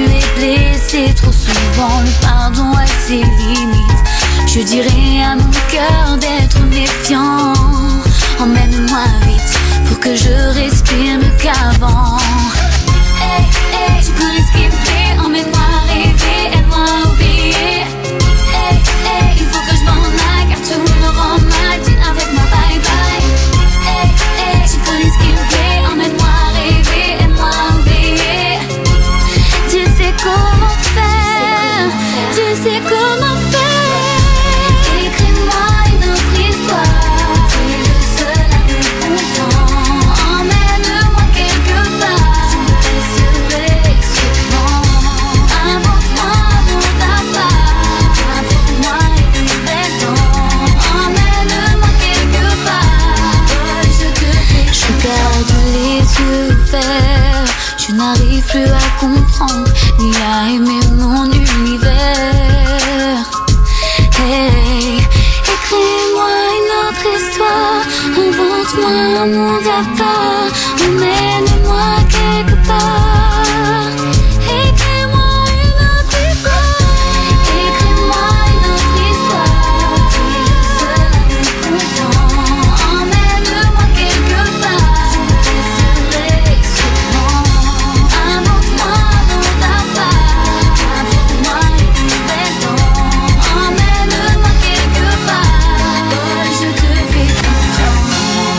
es blessé trop souvent, le pardon a ses limites. Je dirais à mon cœur d'être méfiant. Emmène-moi vite pour que je respire mieux qu'avant. Hey, hey, tu connais ce qui me plaît. Emmène-moi rêver, aide-moi à oublier. Hey, hey, il faut que je m'en aille car tout me rend mal. Dis avec moi bye bye. Hey, hey, tu connais ce qui me plaît. Emmène-moi rêver, aide-moi à oublier. Tu sais comment faire, tu sais comment faire. Écris-moi une autre histoire. Tu es le seul à me comprendre. Emmène-moi quelque part. Je resterai souvent. Invente-moi mon papa. Apporte-moi une nouvelle dent. Emmène-moi quelque part. Je te fais. Je garde les yeux ouverts. Je n'arrive plus à comprendre ni à aimer mon univers. Hey, écris-moi une autre histoire. Invente-moi un monde à part. Emmène-moi quelque part. Écris-moi une autre histoire. Écris-moi une autre histoire. Tu es le seul à me comprendre. Emmène-moi quelque part. Je resterai souvent. Invente-moi un monde à part. Apporte-moi une nouvelle dent. Emmène-moi quelque part. Je te fais confiance.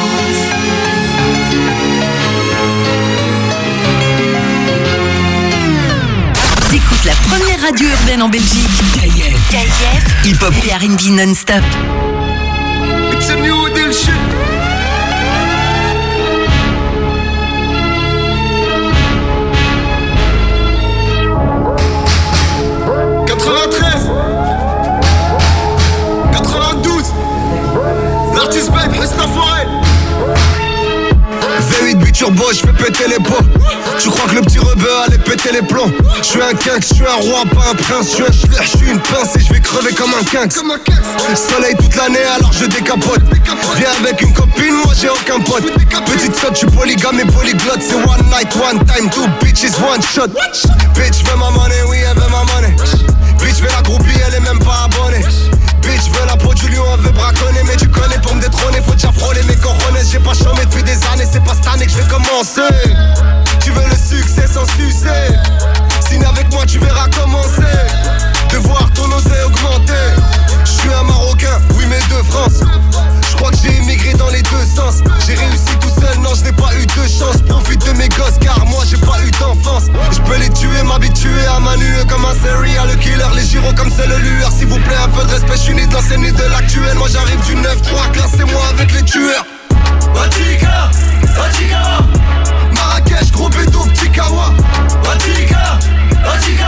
T'écoutes la première radio urbaine en Belgique. KIF. Hip-hop et R&B non-stop. It's a new deal shit. L'artiste bête reste la forêt. V8 biturbo, je fais péter les pots. Tu crois que le petit rebeu allait péter les plombs? Je suis un quinque, je suis un roi, pas un prince. Je suis un schler, je suis une pince et je vais crever comme un quinque. Soleil toute l'année alors je décapote. Viens avec une copine, moi j'ai aucun pote. Petite sotte, je suis polygame et polyglotte. C'est one night, one time, two bitches, one shot. Bitch veut ma money, oui elle veut ma money. Bitch veut la groupie, elle est même pas abonnée. Bitch veut la peau du lion, elle veut braconner. Mais tu connais pour me détrôner, faut déjà frôler mes cojones. J'ai pas chômé depuis des années, c'est pas cette année que je vais commencer. Tu veux le succès sans sucer. Signe avec moi, tu verras commencer. De voir ton osée augmenter. Je suis un Marocain, oui mais de France. Je crois que j'ai immigré dans les deux sens. J'ai réussi tout seul, non je n'ai pas eu de chance. Profite de mes gosses car moi j'ai pas eu d'enfance. Je peux les tuer, m'habituer à manuer comme un serial killer. Les gyros comme c'est le lueur. S'il vous plaît un peu de respect, je suis né de l'ancien ni de l'actuel. Moi j'arrive du 9-3, classez-moi avec les tueurs. Watika, Watika, Marrakech, gros bédo, petit kawa. Watika, Watika,